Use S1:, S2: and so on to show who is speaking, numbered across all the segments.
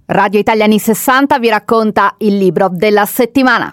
S1: Radio Italia anni 60 vi racconta il libro della settimana.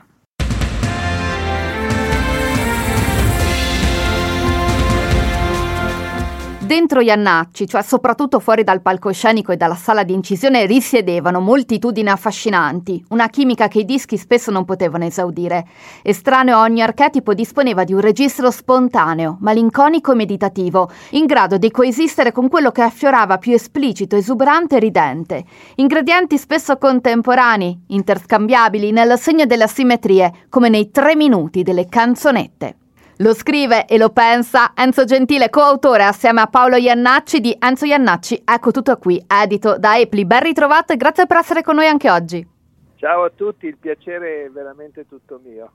S1: Dentro Jannacci, cioè soprattutto fuori dal palcoscenico e dalla sala di incisione, risiedevano moltitudini affascinanti, una chimica che i dischi spesso non potevano esaudire. Estraneo a ogni archetipo, disponeva di un registro spontaneo, malinconico e meditativo, in grado di coesistere con quello che affiorava più esplicito, esuberante e ridente. Ingredienti spesso contemporanei, interscambiabili nel segno delle asimmetrie, come nei 3 minuti delle canzonette. Lo scrive e lo pensa Enzo Gentile, coautore assieme a Paolo Jannacci di Enzo Jannacci. Ecco tutto qui, edito da Epli. Ben ritrovato e grazie per essere con noi anche oggi.
S2: Ciao a tutti, il piacere è veramente tutto mio.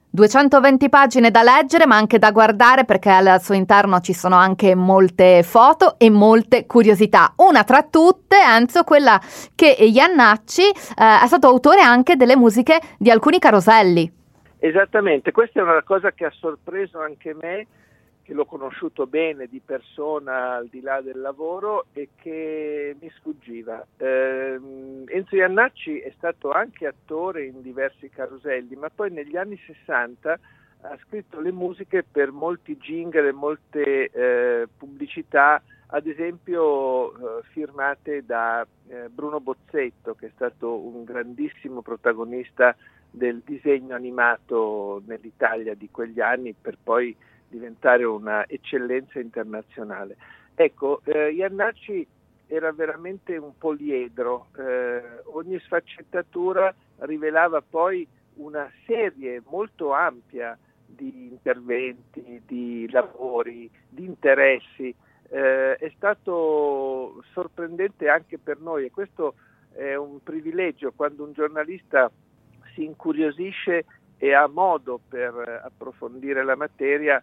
S1: 220 pagine da leggere ma anche da guardare, perché al suo interno ci sono anche molte foto e molte curiosità. Una tra tutte, Enzo, quella che Jannacci è stato autore anche delle musiche di alcuni caroselli.
S2: Esattamente, questa è una cosa che ha sorpreso anche me, che l'ho conosciuto bene di persona al di là del lavoro e che mi sfuggiva. Enzo Jannacci è stato anche attore in diversi caroselli, ma poi negli anni 60 ha scritto le musiche per molti jingle e molte pubblicità, ad esempio firmate da Bruno Bozzetto, che è stato un grandissimo protagonista del disegno animato nell'Italia di quegli anni, per poi diventare una eccellenza internazionale. Ecco, Jannacci era veramente un poliedro, ogni sfaccettatura rivelava poi una serie molto ampia di interventi, di lavori, di interessi. È stato sorprendente anche per noi, e questo è un privilegio quando un giornalista si incuriosisce e ha modo per approfondire la materia.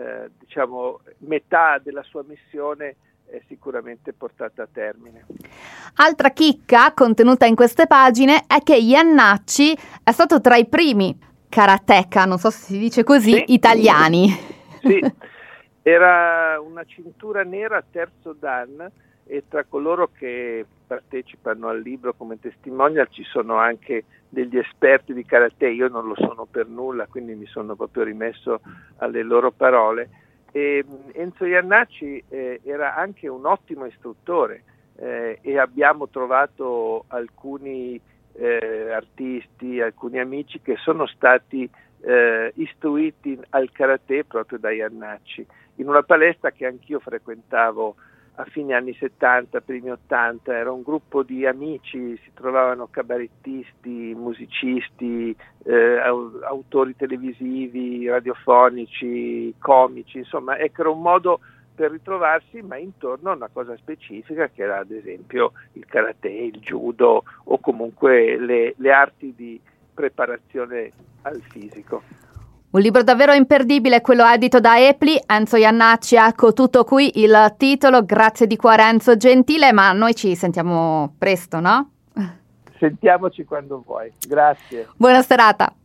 S2: Metà della sua missione è sicuramente portata a termine.
S1: Altra chicca contenuta in queste pagine è che Jannacci è stato tra i primi karateka, non so se si dice così, sì, italiani.
S2: Sì, era una cintura nera terzo dan, e tra coloro che partecipano al libro come testimonial ci sono anche degli esperti di karate. Io non lo sono per nulla, quindi mi sono proprio rimesso alle loro parole. E Enzo Jannacci era anche un ottimo istruttore, e abbiamo trovato alcuni artisti, alcuni amici che sono stati istruiti al karate proprio da Jannacci, in una palestra che anch'io frequentavo a fine anni 70, primi 80. Era un gruppo di amici, si trovavano cabarettisti, musicisti, autori televisivi, radiofonici, comici, insomma, ecco, era un modo per ritrovarsi, ma intorno a una cosa specifica che era ad esempio il karate, il judo o comunque le arti di preparazione al fisico.
S1: Un libro davvero imperdibile, quello edito da Epli, Enzo Jannacci. Ecco tutto qui il titolo. Grazie di cuore Enzo Gentile, ma noi ci sentiamo presto, no?
S2: Sentiamoci quando vuoi. Grazie.
S1: Buona serata.